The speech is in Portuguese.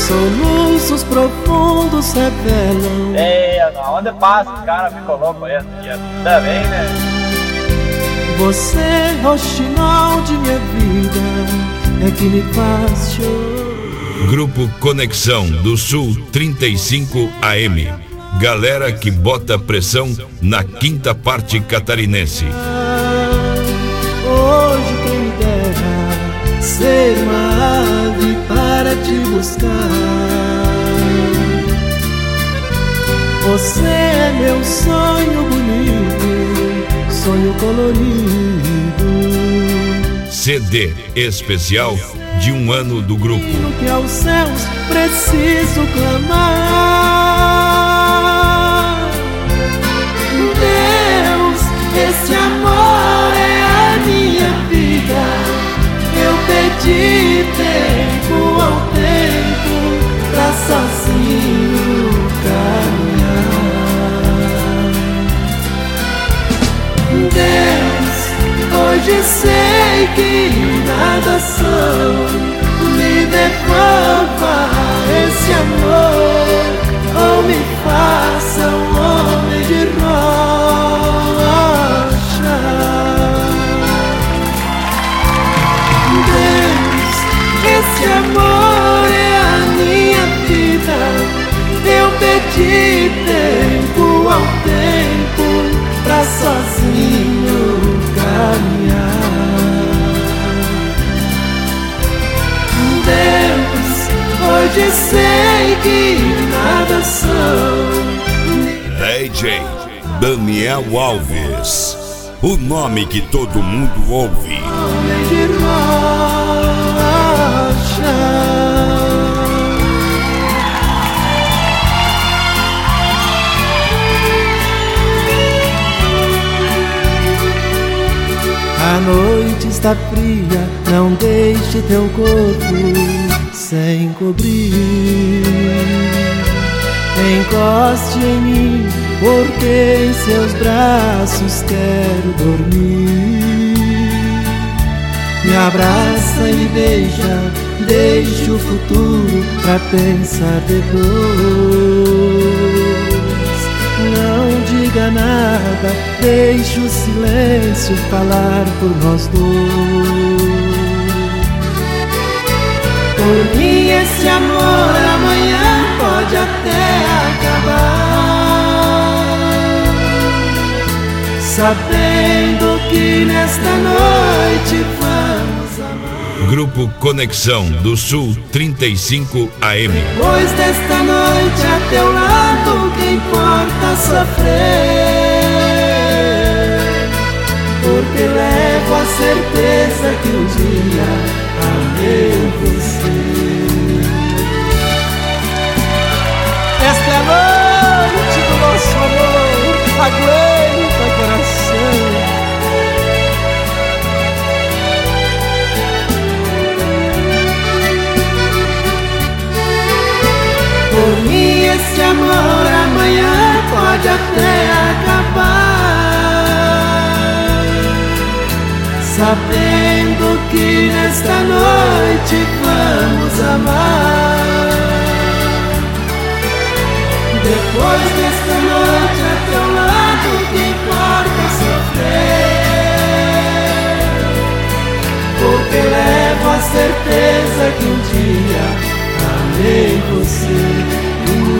Soluços profundos revelam. Onde passa, os caras ficam loucos aí, ainda bem, né? Você é o sinal de minha vida, é que me faz chorar. Grupo Conexão do Sul 35 AM. Galera que bota pressão na quinta parte catarinense. Hoje quem me dera ser uma ave para te buscar. Você é meu sonho bonito, sonho colorido. CD especial de 1 ano do grupo. Que aos céus preciso clamar. Deus, esse amor é a minha vida. Eu pedi tempo ao tempo pra sozinho caminhar. Deus, hoje sei que nada sou. Me devolva esse amor, ou me faça um homem de rocha. Deus, esse amor é a minha vida. Eu pedi tempo ao tempo pra sozinho caminhar. Deus, hoje sei que nada sou. DJ Daniel Alves, o nome que todo mundo ouve. Homem de rocha. A noite está fria, não deixe teu corpo sem cobrir. Encoste em mim, porque em seus braços quero dormir. Me abraça e me beija, deixe o futuro pra pensar depois. Não diga nada, deixe o silêncio falar por nós dois. Por mim esse amor amanhã pode até acabar, sabendo que nesta noite vamos amar. Grupo Conexão do Sul 35 AM. Pois desta noite a teu lado que importa sofrer, porque levo a certeza que um dia amei você. Esta é a noite do nosso amor, aguenta coração. Por mim esse amor amanhã pode até acabar, sabendo que nesta noite vamos amar. Depois desta noite a teu lado que importa sofrer, porque levo a certeza que um dia amei você.